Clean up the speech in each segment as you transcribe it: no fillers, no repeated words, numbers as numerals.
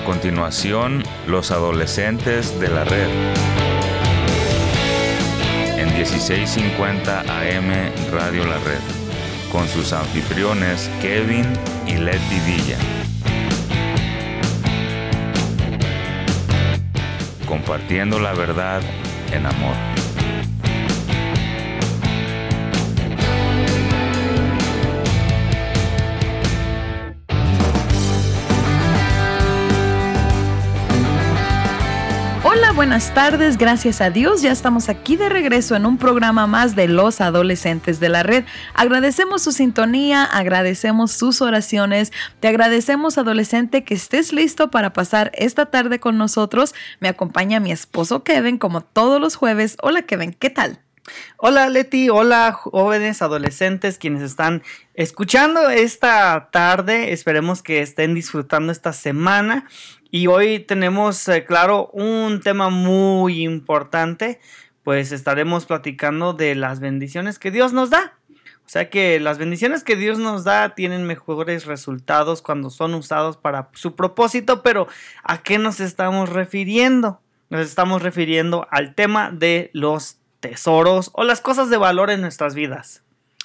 continuación, los adolescentes de la red. En 1650 AM Radio La Red, con sus anfitriones Kevin y Leti Villa. Compartiendo la verdad en amor. Hola, buenas tardes, gracias a Dios, ya estamos aquí de regreso en un programa más de los adolescentes de la red. Agradecemos su sintonía, agradecemos sus oraciones, te agradecemos, adolescente, que estés listo para pasar esta tarde con nosotros. Me acompaña mi esposo Kevin como todos los jueves. Hola Kevin, ¿qué tal? Hola Leti, hola jóvenes adolescentes quienes están escuchando esta tarde. Esperemos que estén disfrutando esta semana. Y hoy tenemos, claro, un tema muy importante, pues estaremos platicando de las bendiciones que Dios nos da. O sea que las bendiciones que Dios nos da tienen mejores resultados cuando son usados para su propósito, pero ¿a qué nos estamos refiriendo? Nos estamos refiriendo al tema de los tesoros o las cosas de valor en nuestras vidas.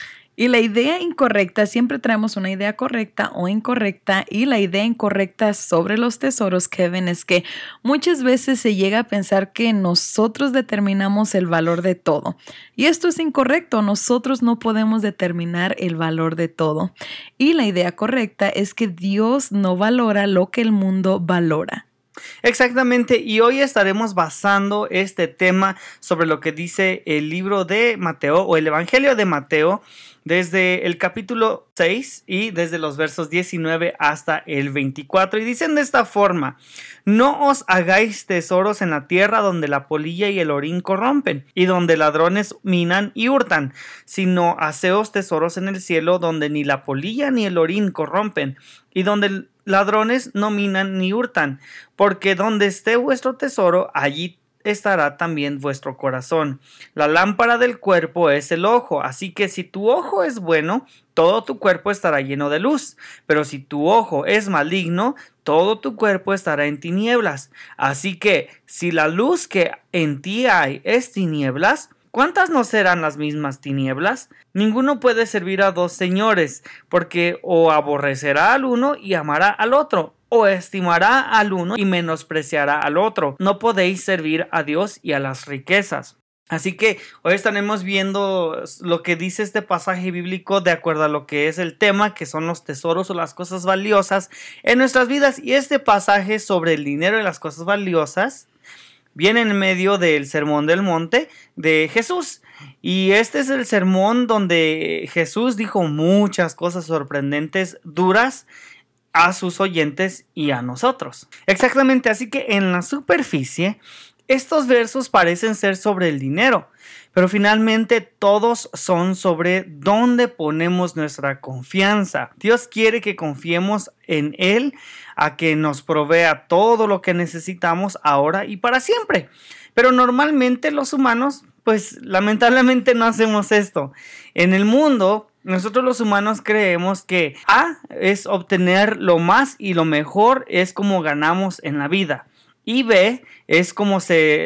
Y la idea incorrecta, siempre traemos una idea correcta o incorrecta, y la idea incorrecta sobre los tesoros, Kevin, es que muchas veces se llega a pensar que nosotros determinamos el valor de todo. Y esto es incorrecto, nosotros no podemos determinar el valor de todo. Y la idea correcta es que Dios no valora lo que el mundo valora. Exactamente, y hoy estaremos basando este tema sobre lo que dice el libro de Mateo o el Evangelio de Mateo desde el capítulo 6 y desde los versos 19 hasta el 24, y dicen de esta forma: no os hagáis tesoros en la tierra donde la polilla y el orín corrompen y donde ladrones minan y hurtan, sino haceos tesoros en el cielo donde ni la polilla ni el orín corrompen y donde ladrones no minan ni hurtan, porque donde esté vuestro tesoro, allí estará también vuestro corazón. La lámpara del cuerpo es el ojo, así que si tu ojo es bueno, todo tu cuerpo estará lleno de luz, pero si tu ojo es maligno, todo tu cuerpo estará en tinieblas. Así que si la luz que en ti hay es tinieblas, ¿cuántas no serán las mismas tinieblas? Ninguno puede servir a dos señores, porque o aborrecerá al uno y amará al otro, o estimará al uno y menospreciará al otro. No podéis servir a Dios y a las riquezas. Así que hoy estaremos viendo lo que dice este pasaje bíblico de acuerdo a lo que es el tema, que son los tesoros o las cosas valiosas en nuestras vidas. Y este pasaje sobre el dinero y las cosas valiosas viene en medio del Sermón del Monte de Jesús. Y este es el sermón donde Jesús dijo muchas cosas sorprendentes, duras a sus oyentes y a nosotros. Exactamente, así que en la superficie, estos versos parecen ser sobre el dinero, pero finalmente todos son sobre dónde ponemos nuestra confianza. Dios quiere que confiemos en Él, a que nos provea todo lo que necesitamos ahora y para siempre. Pero normalmente los humanos, pues lamentablemente no hacemos esto. En el mundo, nosotros los humanos creemos que A es obtener lo más y lo mejor es como ganamos en la vida. Y B es como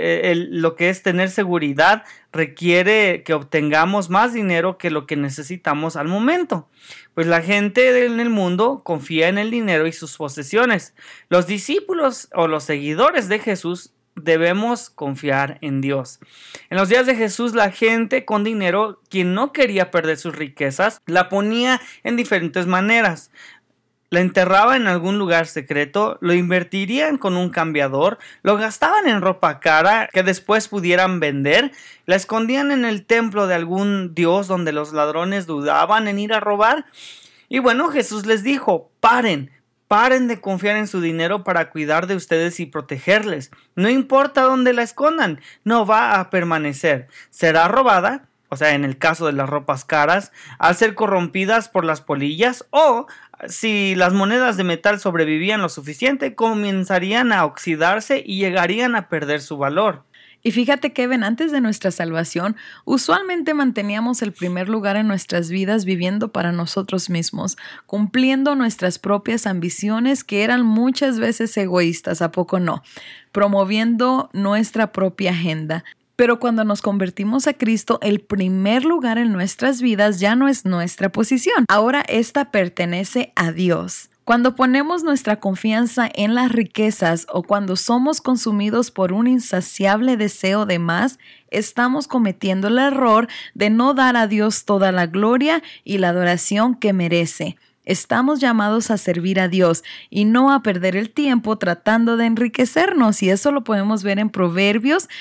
lo que es tener seguridad, requiere que obtengamos más dinero que lo que necesitamos al momento. Pues la gente en el mundo confía en el dinero y sus posesiones. Los discípulos o los seguidores de Jesús debemos confiar en Dios. En los días de Jesús, la gente con dinero, quien no quería perder sus riquezas, la ponía en diferentes maneras. La enterraba en algún lugar secreto, lo invertirían con un cambiador, lo gastaban en ropa cara que después pudieran vender, la escondían en el templo de algún dios donde los ladrones dudaban en ir a robar. Y bueno, Jesús les dijo: paren de confiar en su dinero para cuidar de ustedes y protegerles. No importa dónde la escondan, no va a permanecer. Será robada, o sea, en el caso de las ropas caras, al ser corrompidas por las polillas, o si las monedas de metal sobrevivían lo suficiente, comenzarían a oxidarse y llegarían a perder su valor. Y fíjate, Kevin, antes de nuestra salvación, usualmente manteníamos el primer lugar en nuestras vidas viviendo para nosotros mismos, cumpliendo nuestras propias ambiciones que eran muchas veces egoístas, ¿a poco no? Promoviendo nuestra propia agenda. Pero cuando nos convertimos a Cristo, el primer lugar en nuestras vidas ya no es nuestra posición. Ahora esta pertenece a Dios. Cuando ponemos nuestra confianza en las riquezas o cuando somos consumidos por un insaciable deseo de más, estamos cometiendo el error de no dar a Dios toda la gloria y la adoración que merece. Estamos llamados a servir a Dios y no a perder el tiempo tratando de enriquecernos, y eso lo podemos ver en Proverbios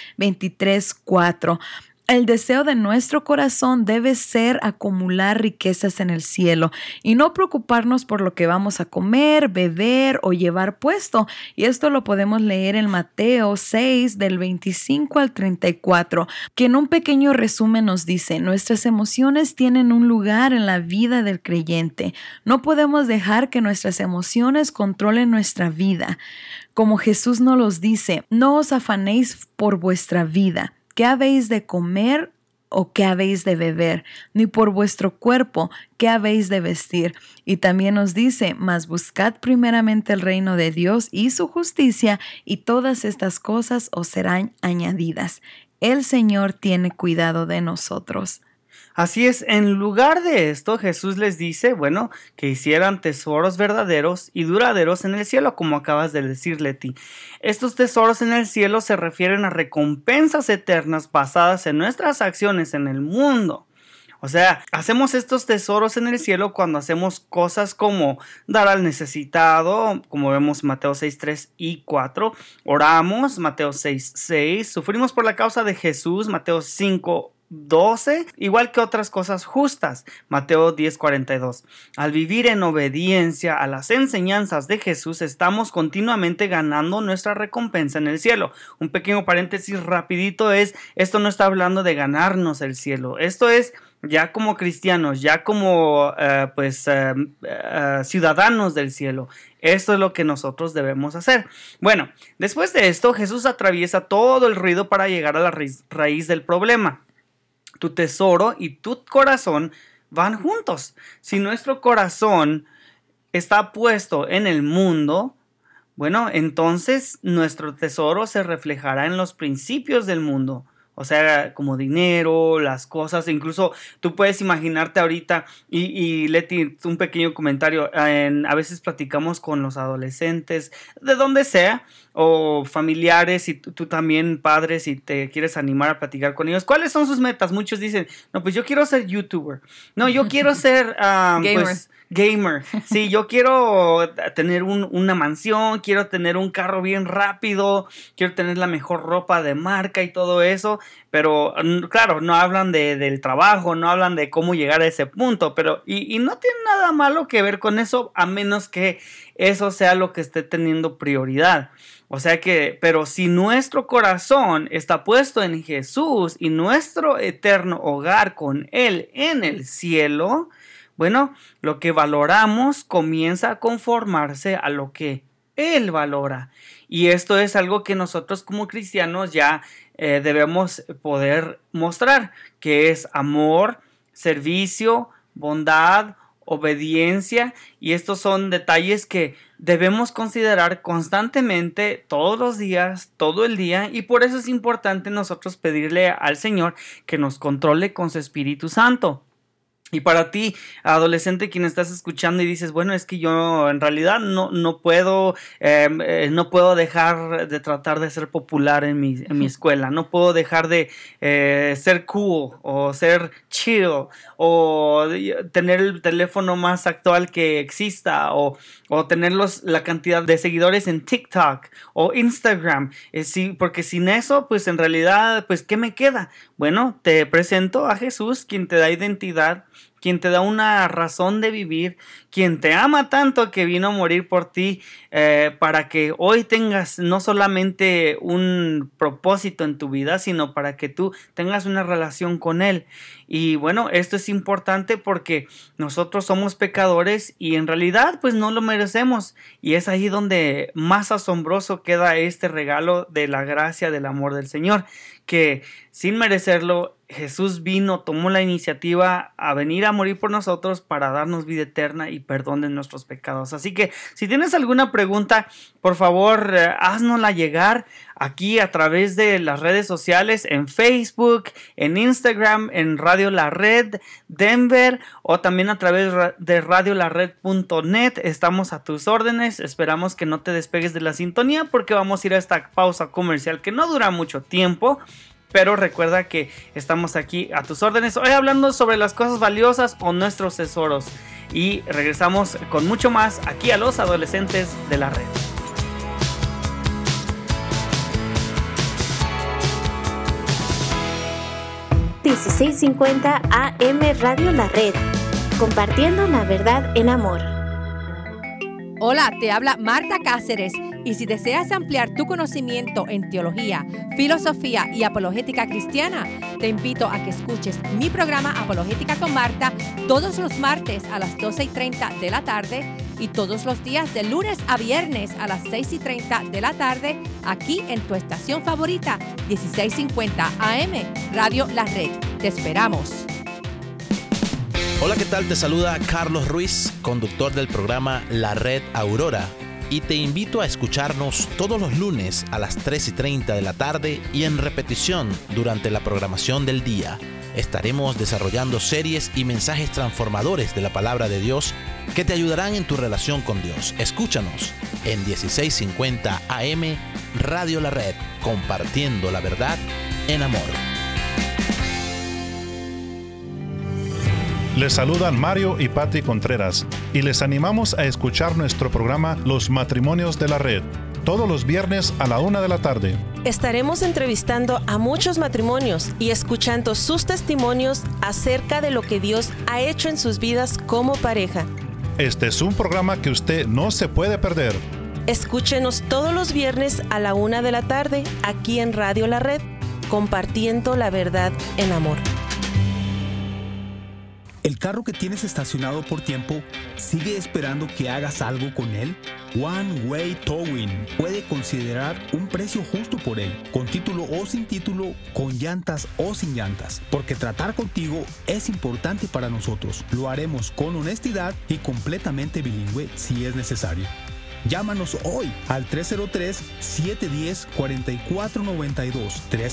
23:4. El deseo de nuestro corazón debe ser acumular riquezas en el cielo y no preocuparnos por lo que vamos a comer, beber o llevar puesto. Y esto lo podemos leer en Mateo 6, del 25 al 34, que en un pequeño resumen nos dice: nuestras emociones tienen un lugar en la vida del creyente. No podemos dejar que nuestras emociones controlen nuestra vida. Como Jesús nos los dice, no os afanéis por vuestra vida. ¿Qué habéis de comer o qué habéis de beber? Ni por vuestro cuerpo, ¿qué habéis de vestir? Y también nos dice: mas buscad primeramente el reino de Dios y su justicia, y todas estas cosas os serán añadidas. El Señor tiene cuidado de nosotros. Así es, en lugar de esto, Jesús les dice, bueno, que hicieran tesoros verdaderos y duraderos en el cielo, como acabas de decir, Leti. Estos tesoros en el cielo se refieren a recompensas eternas basadas en nuestras acciones en el mundo. O sea, hacemos estos tesoros en el cielo cuando hacemos cosas como dar al necesitado, como vemos Mateo 6, 3 y 4. Oramos, Mateo 6, 6. Sufrimos por la causa de Jesús, Mateo 5, 12, igual que otras cosas justas, Mateo 10, 42. Al vivir en obediencia a las enseñanzas de Jesús, estamos continuamente ganando nuestra recompensa en el cielo. Un pequeño paréntesis rapidito es, esto no está hablando de ganarnos el cielo, esto es ya como cristianos, ya como ciudadanos del cielo. Esto es lo que nosotros debemos hacer. Bueno, después de esto, Jesús atraviesa todo el ruido para llegar a la raíz del problema. Tu tesoro y tu corazón van juntos. Si nuestro corazón está puesto en el mundo, bueno, entonces nuestro tesoro se reflejará en los principios del mundo. O sea, como dinero, las cosas, incluso tú puedes imaginarte ahorita, y Leti, un pequeño comentario, a veces platicamos con los adolescentes, de donde sea, o familiares, y tú también, padres, si te quieres animar a platicar con ellos, ¿cuáles son sus metas? Muchos dicen, no, pues yo quiero ser youtuber, no, yo quiero ser gamer. Sí, yo quiero tener una mansión, quiero tener un carro bien rápido, quiero tener la mejor ropa de marca y todo eso, pero claro, no hablan del trabajo, no hablan de cómo llegar a ese punto, pero y no tiene nada malo que ver con eso, a menos que eso sea lo que esté teniendo prioridad. O sea que, pero si nuestro corazón está puesto en Jesús y nuestro eterno hogar con Él en el cielo, bueno, lo que valoramos comienza a conformarse a lo que Él valora. Y esto es algo que nosotros como cristianos ya debemos poder mostrar, que es amor, servicio, bondad, obediencia, y estos son detalles que debemos considerar constantemente, todos los días, todo el día, y por eso es importante nosotros pedirle al Señor que nos controle con su Espíritu Santo. Y para ti, adolescente, quien estás escuchando y dices, bueno, es que yo en realidad no puedo dejar de tratar de ser popular en mi escuela, no puedo dejar de ser cool o ser chill o tener el teléfono más actual que exista o tener la cantidad de seguidores en TikTok o Instagram, sí, porque sin eso, pues en realidad, pues ¿qué me queda? Bueno, te presento a Jesús, quien te da identidad, quien te da una razón de vivir, quien te ama tanto que vino a morir por ti, para que hoy tengas no solamente un propósito en tu vida, sino para que tú tengas una relación con Él. Y bueno, esto es importante porque nosotros somos pecadores y en realidad pues no lo merecemos, y es ahí donde más asombroso queda este regalo de la gracia del amor del Señor, que sin merecerlo Jesús vino, tomó la iniciativa a venir a morir por nosotros para darnos vida eterna y perdón de nuestros pecados. Así que si tienes alguna pregunta, por favor, haznosla llegar aquí a través de las redes sociales, en Facebook, en Instagram, en Radio La Red Denver, o también a través de radiolared.net. Estamos a tus órdenes. Esperamos que no te despegues de la sintonía porque vamos a ir a esta pausa comercial que no dura mucho tiempo. Pero recuerda que estamos aquí a tus órdenes, hoy hablando sobre las cosas valiosas o nuestros tesoros. Y regresamos con mucho más aquí a los adolescentes de la red. ...1650 AM Radio La Red... compartiendo la verdad en amor. Hola, te habla Marta Cáceres, y si deseas ampliar tu conocimiento en teología, filosofía y apologética cristiana, te invito a que escuches mi programa Apologética con Marta todos los martes a las 12:30 de la tarde y todos los días de lunes a viernes a las 6:30 de la tarde, aquí en tu estación favorita, 1650 AM, Radio La Red. Te esperamos. Hola, ¿qué tal? Te saluda Carlos Ruiz, conductor del programa La Red Aurora, y te invito a escucharnos todos los lunes a las 3:30 de la tarde y en repetición durante la programación del día. Estaremos desarrollando series y mensajes transformadores de la palabra de Dios que te ayudarán en tu relación con Dios. Escúchanos en 1650 AM Radio La Red, compartiendo la verdad en amor. Les saludan Mario y Patti Contreras y les animamos a escuchar nuestro programa Los Matrimonios de la Red, todos los viernes a la 1 de la tarde. Estaremos entrevistando a muchos matrimonios y escuchando sus testimonios acerca de lo que Dios ha hecho en sus vidas como pareja. Este es un programa que usted no se puede perder. Escúchenos todos los viernes a la 1 de la tarde aquí en Radio La Red, compartiendo la verdad en amor. ¿El carro que tienes estacionado por tiempo sigue esperando que hagas algo con él? One Way Towing puede considerar un precio justo por él, con título o sin título, con llantas o sin llantas, porque tratar contigo es importante para nosotros. Lo haremos con honestidad y completamente bilingüe si es necesario. Llámanos hoy al 303-710-4492,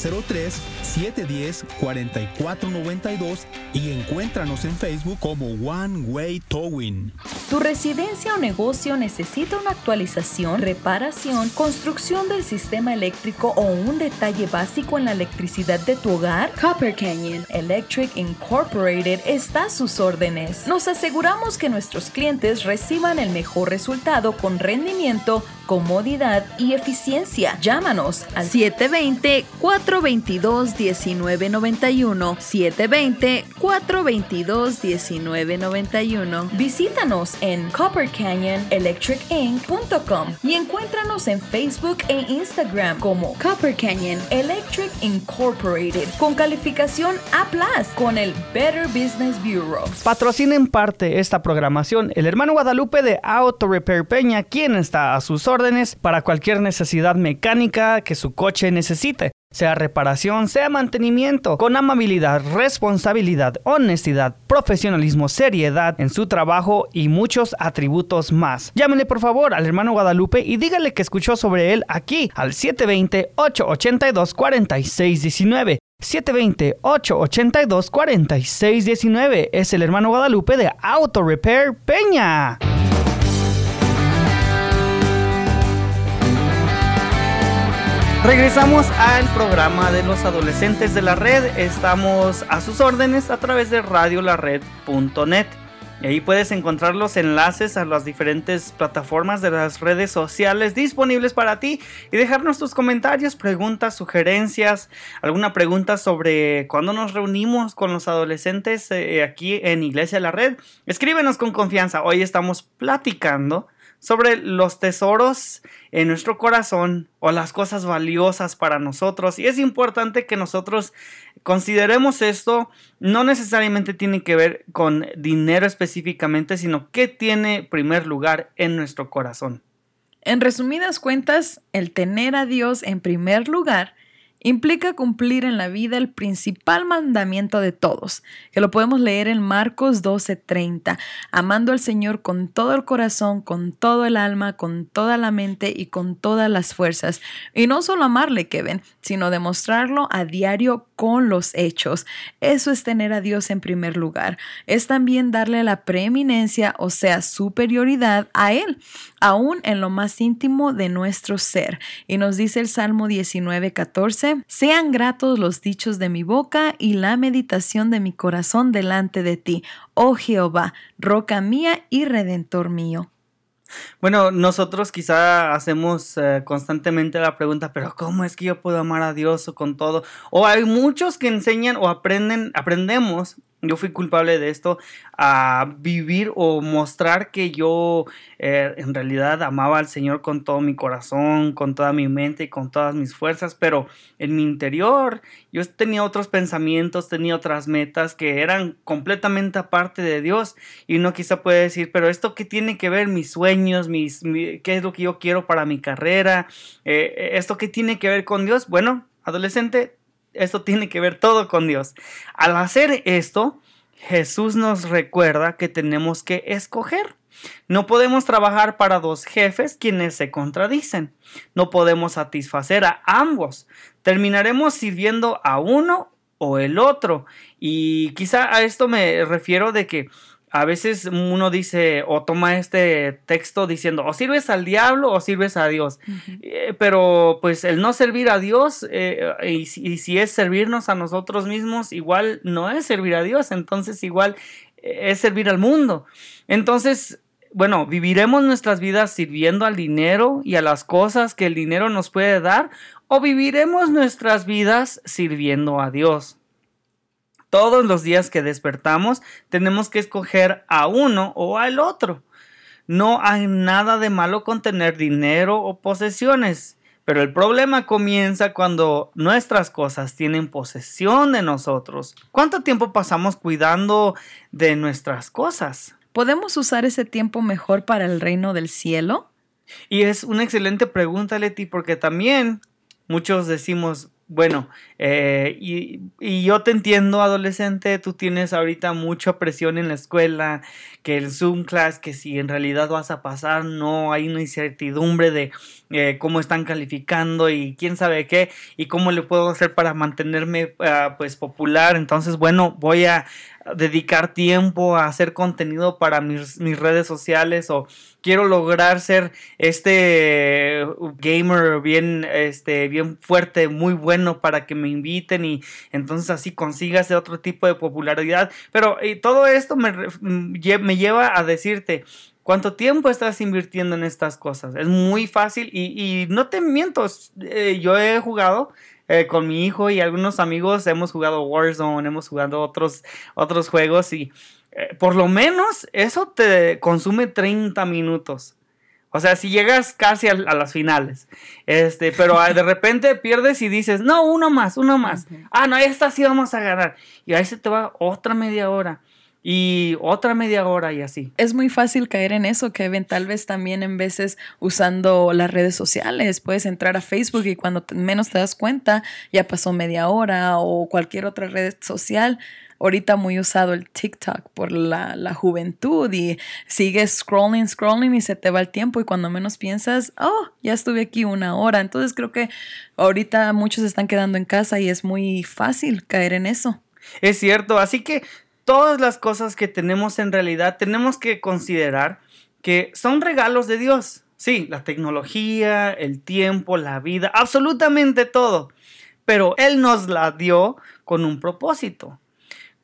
303-710-4492 y encuéntranos en Facebook como One Way Towing. ¿Tu residencia o negocio necesita una actualización, reparación, construcción del sistema eléctrico o un detalle básico en la electricidad de tu hogar? Copper Canyon Electric Incorporated está a sus órdenes. Nos aseguramos que nuestros clientes reciban el mejor resultado con rendimiento, comodidad y eficiencia. Llámanos al 720-422-1991, 720-422-1991. Visítanos en coppercanyonelectricinc.com y encuéntranos en Facebook e Instagram como Copper Canyon Electric Incorporated con calificación A+ con el Better Business Bureau. Patrocina en parte esta programación el hermano Guadalupe de Auto Repair Peña, quien está a sus órdenes para cualquier necesidad mecánica que su coche necesite, sea reparación, sea mantenimiento, con amabilidad, responsabilidad, honestidad, profesionalismo, seriedad en su trabajo y muchos atributos más. Llámenle por favor al hermano Guadalupe y dígale que escuchó sobre él aquí al 720-882-4619. 720-882-4619. Es el hermano Guadalupe de Auto Repair Peña. Regresamos al programa de los adolescentes de la red. Estamos a sus órdenes a través de radiolared.net. Y ahí puedes encontrar los enlaces a las diferentes plataformas de las redes sociales disponibles para ti y dejarnos tus comentarios, preguntas, sugerencias, alguna pregunta sobre cuándo nos reunimos con los adolescentes aquí en Iglesia La Red. Escríbenos con confianza. Hoy estamos platicando sobre los tesoros en nuestro corazón o las cosas valiosas para nosotros. Y es importante que nosotros consideremos esto. No necesariamente tiene que ver con dinero específicamente, sino que tiene primer lugar en nuestro corazón. En resumidas cuentas, el tener a Dios en primer lugar implica cumplir en la vida el principal mandamiento de todos, que lo podemos leer en Marcos 12:30, amando al Señor con todo el corazón, con todo el alma, con toda la mente y con todas las fuerzas. Y no solo amarle, Kevin, sino demostrarlo a diario con los hechos. Eso es tener a Dios en primer lugar. Es también darle la preeminencia, o sea, superioridad a Él, aún en lo más íntimo de nuestro ser. Y nos dice el Salmo 19:14, sean gratos los dichos de mi boca y la meditación de mi corazón delante de ti, oh Jehová, roca mía y redentor mío. Bueno, nosotros quizá hacemos constantemente la pregunta, pero ¿cómo es que yo puedo amar a Dios con todo? O hay muchos que enseñan o aprendemos, yo fui culpable de esto, a vivir o mostrar que yo en realidad amaba al Señor con todo mi corazón, con toda mi mente y con todas mis fuerzas, pero en mi interior yo tenía otros pensamientos, tenía otras metas que eran completamente aparte de Dios, y uno quizá puede decir, pero ¿esto qué tiene que ver? Mis sueños, ¿qué es lo que yo quiero para mi carrera? ¿Esto qué tiene que ver con Dios? Bueno, adolescente, esto tiene que ver todo con Dios. Al hacer esto, Jesús nos recuerda que tenemos que escoger. No podemos trabajar para dos jefes quienes se contradicen. No podemos satisfacer a ambos. Terminaremos sirviendo a uno o el otro. Y quizá a esto me refiero de que a veces uno dice o toma este texto diciendo o sirves al diablo o sirves a Dios. Pero pues el no servir a Dios y si es servirnos a nosotros mismos, igual no es servir a Dios, entonces igual es servir al mundo. Entonces, bueno, ¿viviremos nuestras vidas sirviendo al dinero y a las cosas que el dinero nos puede dar? ¿O viviremos nuestras vidas sirviendo a Dios? Todos los días que despertamos tenemos que escoger a uno o al otro. No hay nada de malo con tener dinero o posesiones, pero el problema comienza cuando nuestras cosas tienen posesión de nosotros. ¿Cuánto tiempo pasamos cuidando de nuestras cosas? ¿Podemos usar ese tiempo mejor para el reino del cielo? Y es una excelente pregunta, Leti, porque también muchos decimos, bueno, y yo te entiendo, adolescente, tú tienes ahorita mucha presión en la escuela, que el Zoom class, que si en realidad vas a pasar, no, hay una incertidumbre de cómo están calificando y quién sabe qué, y cómo le puedo hacer para mantenerme pues popular. Entonces, bueno, voy a dedicar tiempo a hacer contenido para mis redes sociales, o quiero lograr ser gamer bien fuerte, muy bueno para que me inviten y entonces así consiga ese otro tipo de popularidad. Pero todo esto me lleva a decirte, ¿cuánto tiempo estás invirtiendo en estas cosas? Es muy fácil y no te miento, yo he jugado con mi hijo y algunos amigos, hemos jugado Warzone, hemos jugado otros juegos y por lo menos eso te consume 30 minutos. O sea, si llegas casi a las finales, pero de repente pierdes y dices, no, uno más. Ah, no, esta sí vamos a ganar. Y ahí se te va otra media hora. Y otra media hora y así. Es muy fácil caer en eso, Kevin. Tal vez también en veces usando las redes sociales. Puedes entrar a Facebook y cuando menos te das cuenta ya pasó media hora, o cualquier otra red social. Ahorita muy usado el TikTok por la juventud, y sigues scrolling y se te va el tiempo y cuando menos piensas, ya estuve aquí una hora. Entonces creo que ahorita muchos se están quedando en casa y es muy fácil caer en eso. Es cierto, así que todas las cosas que tenemos en realidad tenemos que considerar que son regalos de Dios. Sí, la tecnología, el tiempo, la vida, absolutamente todo. Pero Él nos la dio con un propósito.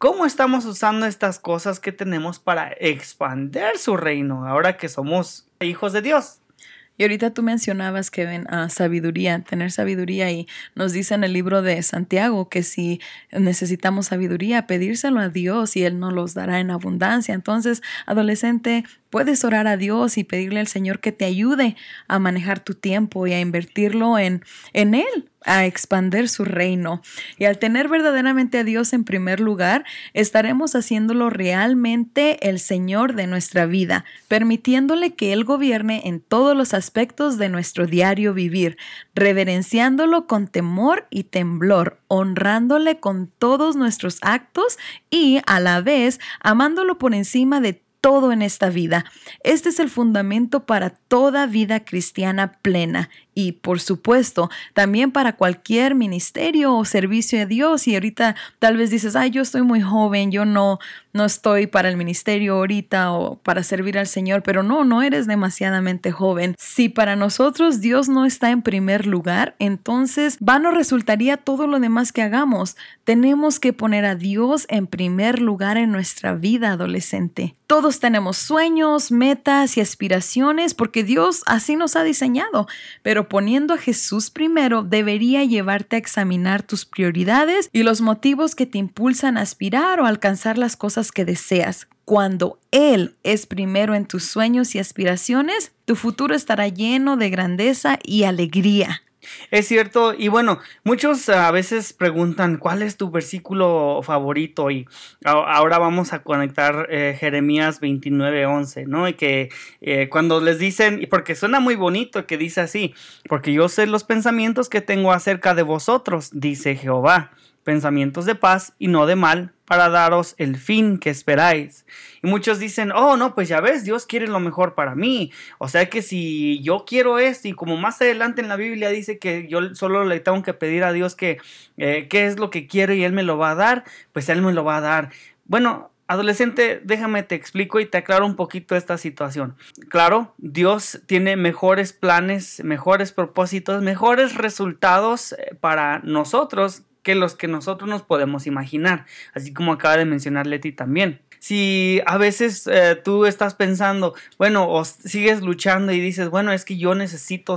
¿Cómo estamos usando estas cosas que tenemos para expandir su reino ahora que somos hijos de Dios? Y ahorita tú mencionabas, Kevin, sabiduría, tener sabiduría, y nos dice en el libro de Santiago que si necesitamos sabiduría, pedírselo a Dios y Él nos los dará en abundancia. Entonces, adolescente, puedes orar a Dios y pedirle al Señor que te ayude a manejar tu tiempo y a invertirlo en Él, a expandir su reino. Y al tener verdaderamente a Dios en primer lugar, estaremos haciéndolo realmente el Señor de nuestra vida, permitiéndole que Él gobierne en todos los aspectos de nuestro diario vivir, reverenciándolo con temor y temblor, honrándole con todos nuestros actos y a la vez amándolo por encima de todo en esta vida. Este es el fundamento para toda vida cristiana plena y, por supuesto, también para cualquier ministerio o servicio a Dios. Y ahorita tal vez dices, yo estoy muy joven, yo no estoy para el ministerio ahorita o para servir al Señor, pero no eres demasiadamente joven. Si para nosotros Dios no está en primer lugar, entonces vano resultaría todo lo demás que hagamos. Tenemos que poner a Dios en primer lugar en nuestra vida, adolescente. Todos tenemos sueños, metas y aspiraciones porque Dios así nos ha diseñado, pero poniendo a Jesús primero debería llevarte a examinar tus prioridades y los motivos que te impulsan a aspirar o alcanzar las cosas que deseas. Cuando Él es primero en tus sueños y aspiraciones, tu futuro estará lleno de grandeza y alegría. Es cierto, y bueno, muchos a veces preguntan ¿cuál es tu versículo favorito? Y ahora vamos a conectar Jeremías 29:11, ¿no? Y que cuando les dicen, y porque suena muy bonito que dice así, porque yo sé los pensamientos que tengo acerca de vosotros, dice Jehová, pensamientos de paz y no de mal, para daros el fin que esperáis. Y muchos dicen, no, pues ya ves, Dios quiere lo mejor para mí. O sea que si yo quiero esto, y como más adelante en la Biblia dice que yo solo le tengo que pedir a Dios que qué es lo que quiero y Él me lo va a dar, pues Él me lo va a dar. Bueno, adolescente, déjame te explico y te aclaro un poquito esta situación. Claro, Dios tiene mejores planes, mejores propósitos, mejores resultados para nosotros que los que nosotros nos podemos imaginar, así como acaba de mencionar Leti también. Si a veces tú estás pensando, o sigues luchando y dices, es que yo necesito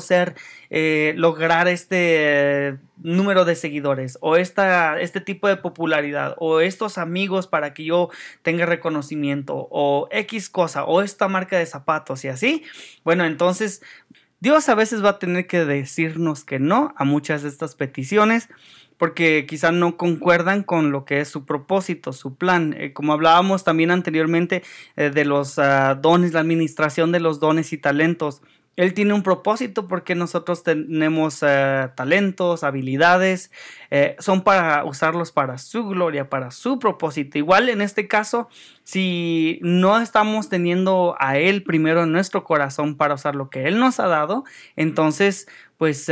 lograr este número de seguidores o este tipo de popularidad o estos amigos para que yo tenga reconocimiento o X cosa o esta marca de zapatos y así, entonces Dios a veces va a tener que decirnos que no a muchas de estas peticiones, porque quizá no concuerdan con lo que es su propósito, su plan. Como hablábamos también anteriormente de los dones, la administración de los dones y talentos. Él tiene un propósito porque nosotros tenemos talentos, habilidades, son para usarlos para su gloria, para su propósito. Igual en este caso, si no estamos teniendo a Él primero en nuestro corazón para usar lo que Él nos ha dado, entonces pues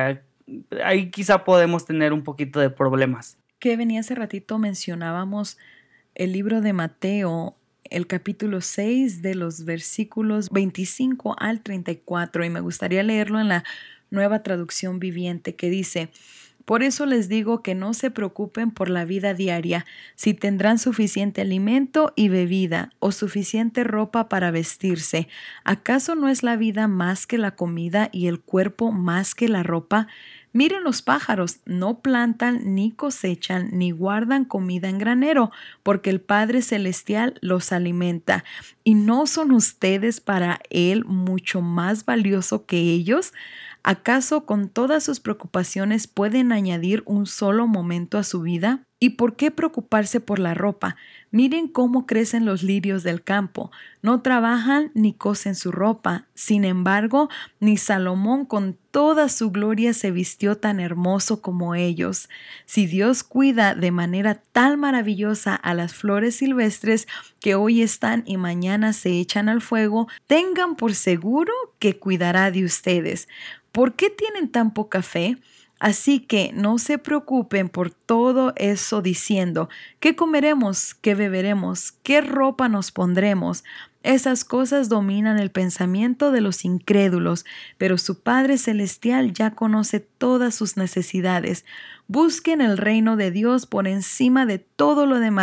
ahí quizá podemos tener un poquito de problemas. Kevin, hace ratito mencionábamos el libro de Mateo, el capítulo 6 de los versículos 25 al 34, y me gustaría leerlo en la Nueva Traducción Viviente, que dice: por eso les digo que no se preocupen por la vida diaria, si tendrán suficiente alimento y bebida o suficiente ropa para vestirse. ¿Acaso no es la vida más que la comida y el cuerpo más que la ropa? Miren los pájaros, no plantan, ni cosechan, ni guardan comida en granero, porque el Padre Celestial los alimenta. ¿Y no son ustedes para Él mucho más valioso que ellos? ¿Acaso con todas sus preocupaciones pueden añadir un solo momento a su vida? ¿Y por qué preocuparse por la ropa? Miren cómo crecen los lirios del campo. No trabajan ni cosen su ropa. Sin embargo, ni Salomón con toda su gloria se vistió tan hermoso como ellos. Si Dios cuida de manera tan maravillosa a las flores silvestres que hoy están y mañana se echan al fuego, tengan por seguro que cuidará de ustedes. ¿Por qué tienen tan poca fe? Así que no se preocupen por todo eso diciendo, ¿qué comeremos? ¿Qué beberemos? ¿Qué ropa nos pondremos? Esas cosas dominan el pensamiento de los incrédulos, pero su Padre Celestial ya conoce todas sus necesidades. Busquen el reino de Dios por encima de todo lo demás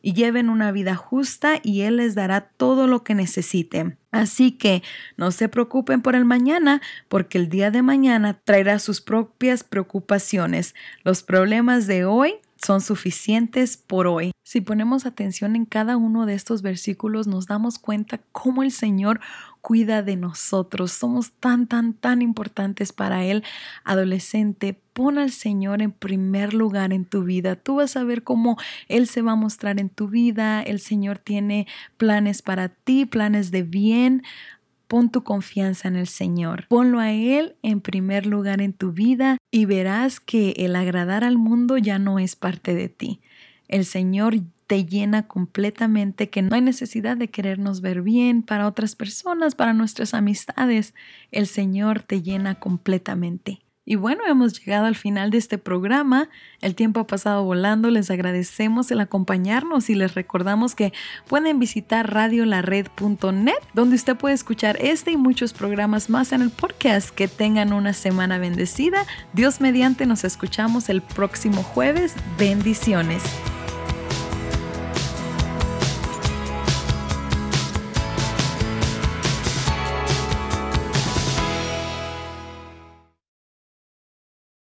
y lleven una vida justa y Él les dará todo lo que necesiten. Así que no se preocupen por el mañana, porque el día de mañana traerá sus propias preocupaciones. Los problemas de hoy son suficientes por hoy. Si ponemos atención en cada uno de estos versículos, nos damos cuenta cómo el Señor cuida de nosotros. Somos tan importantes para Él. Adolescente, pon al Señor en primer lugar en tu vida. Tú vas a ver cómo Él se va a mostrar en tu vida. El Señor tiene planes para ti, planes de bien. Pon tu confianza en el Señor. Ponlo a Él en primer lugar en tu vida y verás que el agradar al mundo ya no es parte de ti. El Señor te llena completamente, que no hay necesidad de querernos ver bien para otras personas, para nuestras amistades. El Señor te llena completamente. Y bueno, hemos llegado al final de este programa. El tiempo ha pasado volando. Les agradecemos el acompañarnos y les recordamos que pueden visitar radiolared.net, donde usted puede escuchar este y muchos programas más en el podcast. Que tengan una semana bendecida. Dios mediante, nos escuchamos el próximo jueves. Bendiciones.